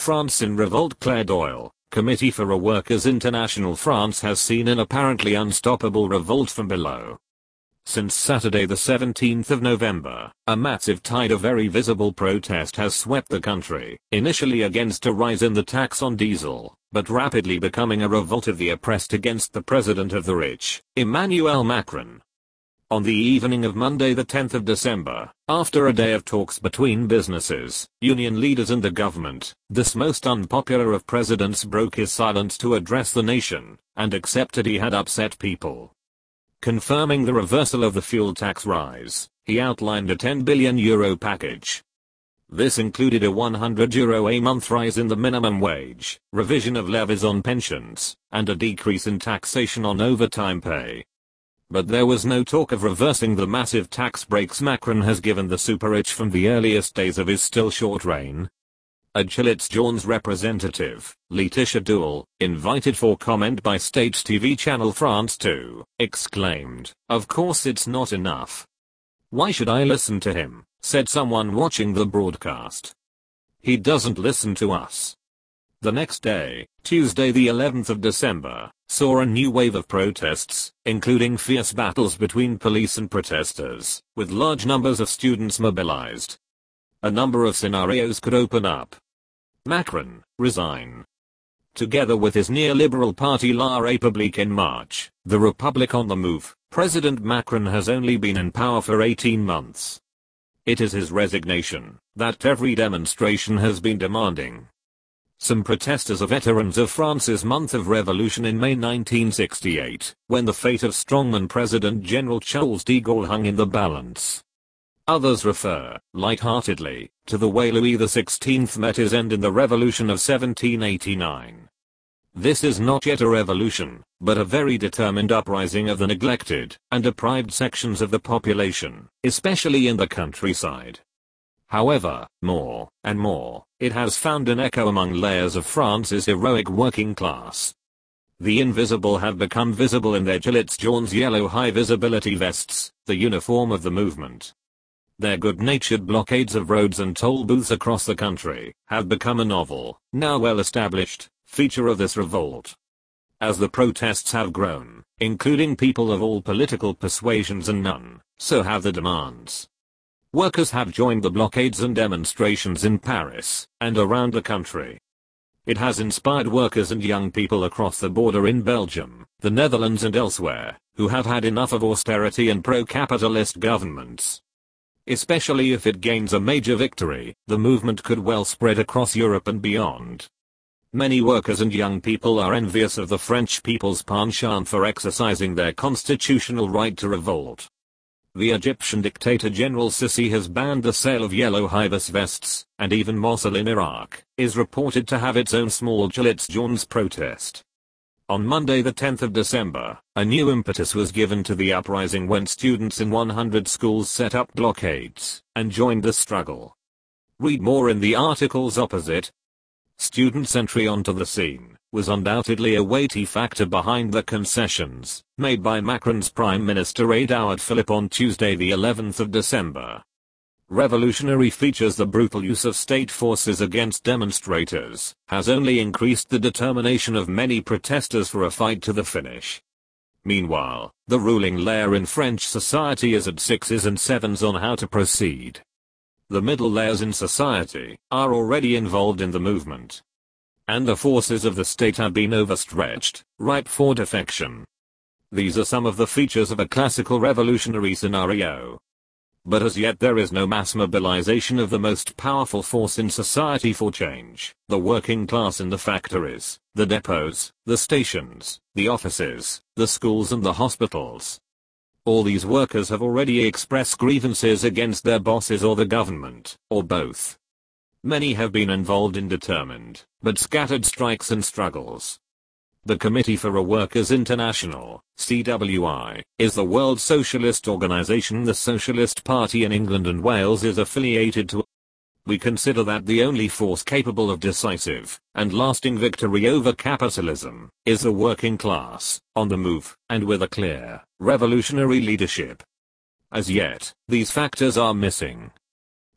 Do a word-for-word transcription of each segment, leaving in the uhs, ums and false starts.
France in revolt. Claire Doyle, Committee for a Workers' International. France has seen an apparently unstoppable revolt from below. Since Saturday the seventeenth of November, a massive tide of very visible protest has swept the country, initially against a rise in the tax on diesel, but rapidly becoming a revolt of the oppressed against the president of the rich, Emmanuel Macron. On the evening of Monday the tenth of December, after a day of talks between businesses, union leaders and the government, this most unpopular of presidents broke his silence to address the nation, and accepted he had upset people. Confirming the reversal of the fuel tax rise, he outlined a ten billion euro package. This included a one hundred euro a month rise in the minimum wage, revision of levies on pensions, and a decrease in taxation on overtime pay. But there was no talk of reversing the massive tax breaks Macron has given the super-rich from the earliest days of his still short reign. A Gilets Jaunes representative, Laetitia Doul, invited for comment by state T V channel France two, exclaimed, "Of course it's not enough. Why should I listen to him?" said someone watching the broadcast. "He doesn't listen to us." The next day, Tuesday the eleventh of December, saw a new wave of protests, including fierce battles between police and protesters, with large numbers of students mobilized. A number of scenarios could open up. Macron, resign. Together with his neoliberal party La République En Marche, the Republic on the Move, President Macron has only been in power for eighteen months. It is his resignation that every demonstration has been demanding. Some protesters are veterans of France's month of revolution in May nineteen sixty-eight, when the fate of strongman President General Charles de Gaulle hung in the balance. Others refer, lightheartedly, to the way Louis the sixteenth met his end in the Revolution of seventeen eighty-nine. This is not yet a revolution, but a very determined uprising of the neglected and deprived sections of the population, especially in the countryside. However, more and more, it has found an echo among layers of France's heroic working class. The invisible have become visible in their Gilets Jaunes yellow high-visibility vests, the uniform of the movement. Their good-natured blockades of roads and toll booths across the country have become a novel, now well-established, feature of this revolt. As the protests have grown, including people of all political persuasions and none, so have the demands. Workers have joined the blockades and demonstrations in Paris and around the country. It has inspired workers and young people across the border in Belgium, the Netherlands and elsewhere, who have had enough of austerity and pro-capitalist governments. Especially if it gains a major victory, the movement could well spread across Europe and beyond. Many workers and young people are envious of the French people's penchant for exercising their constitutional right to revolt. The Egyptian dictator General Sisi has banned the sale of yellow high-vis vests, and even Mosul in Iraq is reported to have its own small Gilets Jaunes protest. On Monday the tenth of December, a new impetus was given to the uprising when students in one hundred schools set up blockades and joined the struggle. Read more in the articles opposite. Students' entry onto the scene was undoubtedly a weighty factor behind the concessions made by Macron's Prime Minister Édouard Philippe on Tuesday the eleventh of December. Revolutionary features the brutal use of state forces against demonstrators has only increased the determination of many protesters for a fight to the finish. Meanwhile, the ruling layer in French society is at sixes and sevens on how to proceed. The middle layers in society are already involved in the movement. And the forces of the state have been overstretched, ripe for defection. These are some of the features of a classical revolutionary scenario. But as yet there is no mass mobilization of the most powerful force in society for change, the working class in the factories, the depots, the stations, the offices, the schools and the hospitals. All these workers have already expressed grievances against their bosses or the government, or both. Many have been involved in determined, but scattered strikes and struggles. The Committee for a Workers' International, C W I, is the world socialist organization the Socialist Party in England and Wales is affiliated to. We consider that the only force capable of decisive and lasting victory over capitalism is the working class, on the move, and with a clear, revolutionary leadership. As yet, these factors are missing.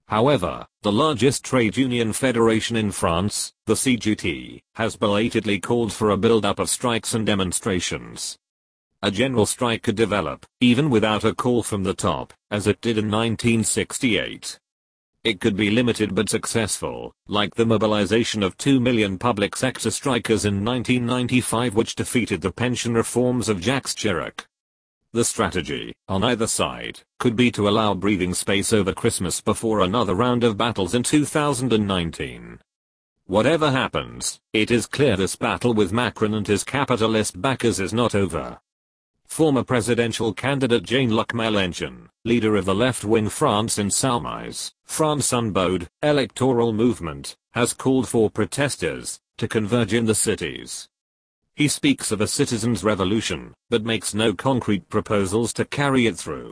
However, the largest trade union federation in France, the C G T, has belatedly called for a build-up of strikes and demonstrations. A general strike could develop, even without a call from the top, as it did in nineteen sixty-eight. It could be limited but successful, like the mobilization of two million public sector strikers in nineteen ninety-five which defeated the pension reforms of Jacques Chirac. The strategy, on either side, could be to allow breathing space over Christmas before another round of battles in two thousand nineteen. Whatever happens, it is clear this battle with Macron and his capitalist backers is not over. Former presidential candidate Jean-Luc Mélenchon, leader of the left-wing France Insoumise, France Unbowed, electoral movement, has called for protesters to converge in the cities. He speaks of a citizens' revolution, but makes no concrete proposals to carry it through.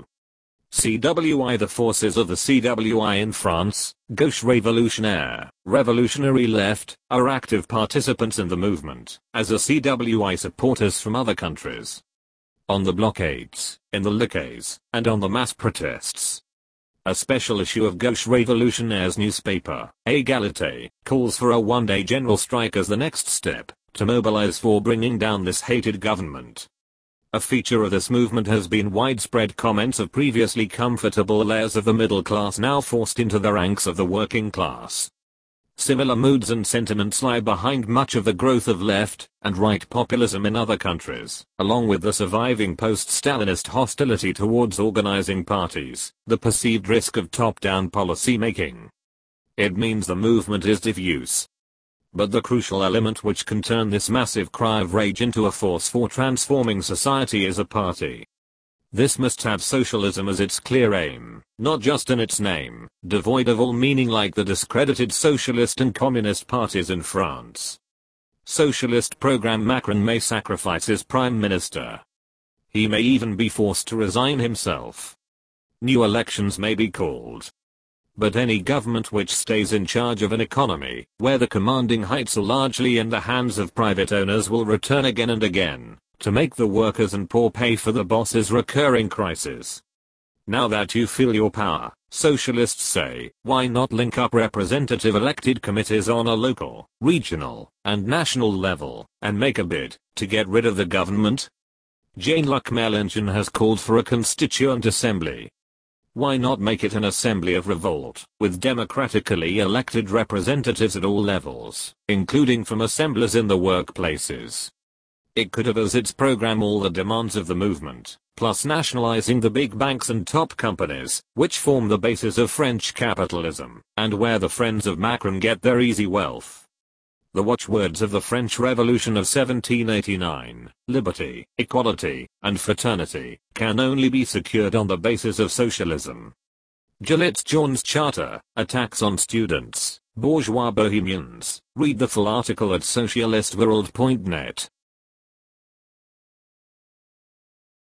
C W I The forces of the C W I in France, Gauche Révolutionnaire, Revolutionary Left, are active participants in the movement, as are C W I supporters from other countries. On the blockades, in the liquors, and on the mass protests. A special issue of Gauche Révolutionnaire's newspaper, Égalité, calls for a one-day general strike as the next step to mobilize for bringing down this hated government. A feature of this movement has been widespread comments of previously comfortable layers of the middle class now forced into the ranks of the working class. Similar moods and sentiments lie behind much of the growth of left and right populism in other countries, along with the surviving post-Stalinist hostility towards organizing parties, the perceived risk of top-down policy making. It means the movement is diffuse. But the crucial element which can turn this massive cry of rage into a force for transforming society is a party. This must have socialism as its clear aim, not just in its name, devoid of all meaning like the discredited socialist and communist parties in France. Socialist program Macron may sacrifice his prime minister. He may even be forced to resign himself. New elections may be called. But any government which stays in charge of an economy, where the commanding heights are largely in the hands of private owners will return again and again, to make the workers and poor pay for the boss's recurring crisis. Now that you feel your power, socialists say, why not link up representative elected committees on a local, regional, and national level, and make a bid to get rid of the government? Jean-Luc Mélenchon has called for a constituent assembly. Why not make it an assembly of revolt, with democratically elected representatives at all levels, including from assemblies in the workplaces? It could have as its program all the demands of the movement, plus nationalizing the big banks and top companies, which form the basis of French capitalism, and where the friends of Macron get their easy wealth. The watchwords of the French Revolution of seventeen eighty-nine, liberty, equality, and fraternity, can only be secured on the basis of socialism. Gilets-Jaunes Charter, attacks on students, bourgeois bohemians. Read the full article at socialistworld dot net.